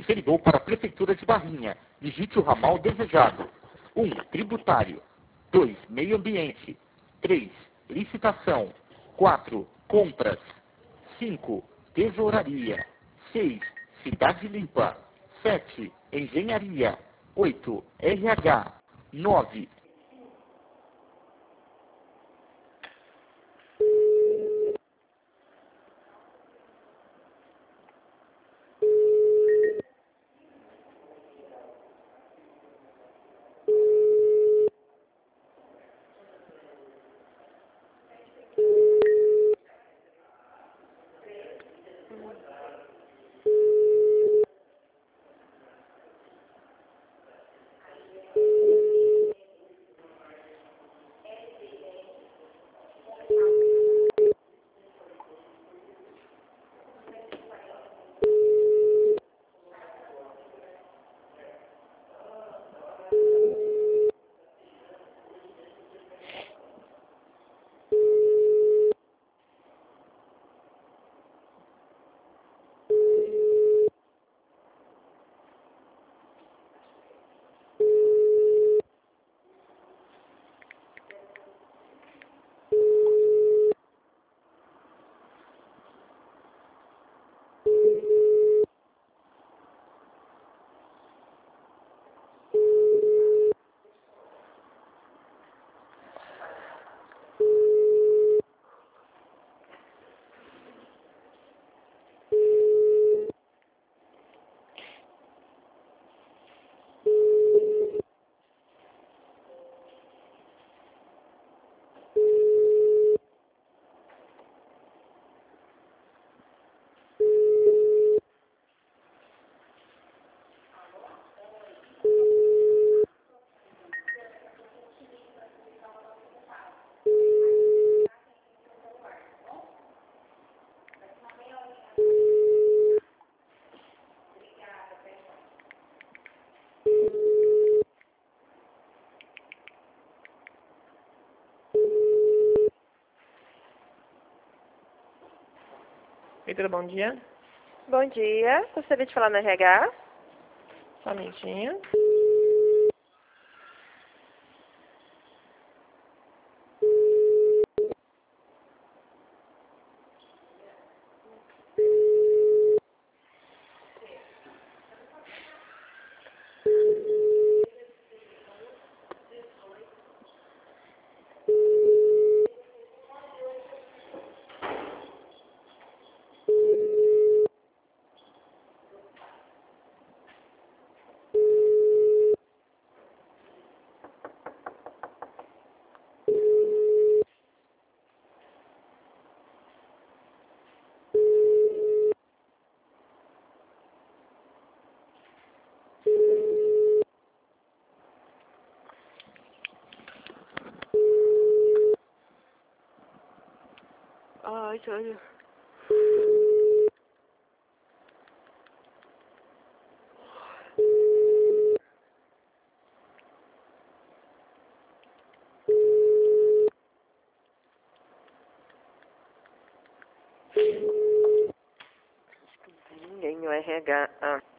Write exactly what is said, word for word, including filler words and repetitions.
Você ligou para a Prefeitura de Barrinha. Digite o ramal desejado. um. Tributário. dois. Meio ambiente. três. Licitação. quatro. Compras. cinco. Tesouraria. seis. Cidade Limpa. sete. Engenharia. oito. R H. nove. Vitor, bom dia. Bom dia. Gostaria de falar no R H? Só um minutinho. Ai, Tânia. Ninguém no R H. Ah.